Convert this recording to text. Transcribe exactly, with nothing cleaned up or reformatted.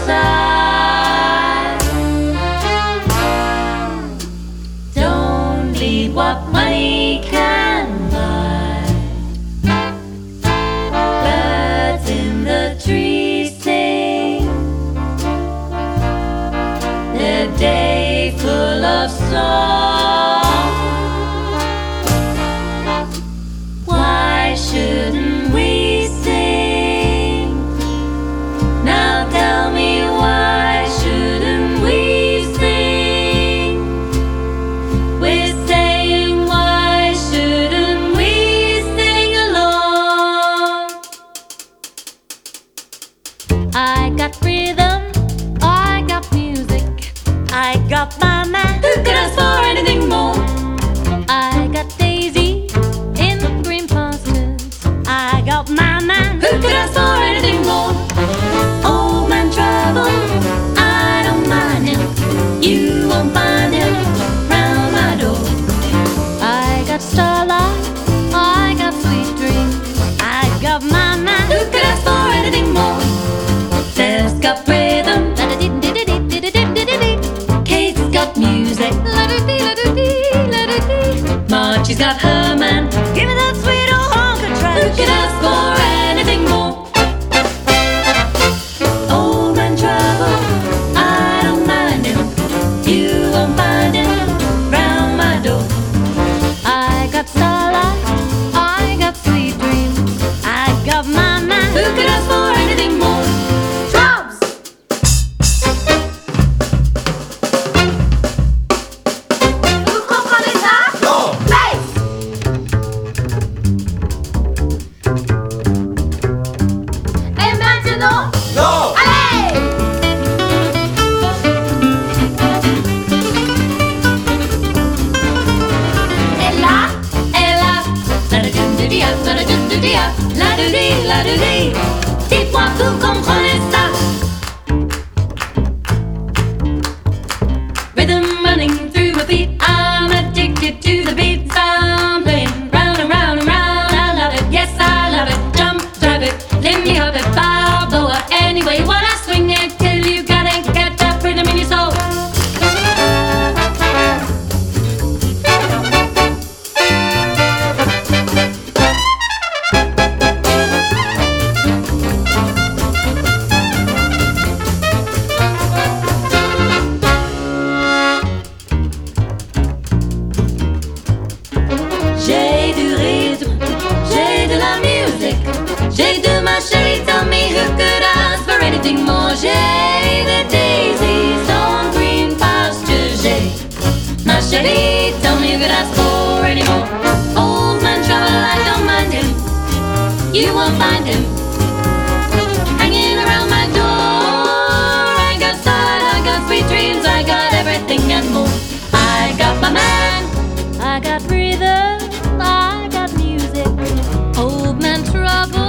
side. Don't need what money can buy. Birds in the trees sing, the day full of song. Why shouldn't we sing? Now tell me, why shouldn't we sing? We're saying, why shouldn't we sing along? I got rhythm, I got music, I got my man. Who could ask for anything more? I got Daisy in the green pastures, I got my man. Who could ask for anything more? Old man trouble, I don't mind him. You won't find him round my door. I got starlight, I got sweet dreams, I got my man. Who could ask for anything more? There's got rhythm, Kate's got music, Margie's got her man. Give me that sweet old honk of trash. Who could ask for anything more? Old man trouble, I don't mind him. You won't find him round my door. I got starlight, I got sweet dreams, I got my man. Who could ask for anything more? Drums! Vous comprenez ça? Non. Bass! Et maintenant, Non. allez! Et là, Et là, la da dum du dia, la da dum du dia, la du di, la du di. Dites-moi, vous comprenez ça? Rhythm running through my feet, I'm addicted to the beats I'm playing. Round and round and round, I love it, yes I love it. Jump, drive it, Lindy Hop it, Balboa. Anyway, you wanna swing it till you gotta get that rhythm in your soul. J'ai du rythme, j'ai de la musique, j'ai de ma chérie. Tell me, who could ask for anything more? J'ai the daisies on green pastures. J'ai ma chérie. Tell me, who could ask for any more? Old man trouble, I don't mind him. You won't find him hanging around my door. I got style, I got sweet dreams, I got everything and more. I got my man, I got rhythm, I got music. Old man trouble,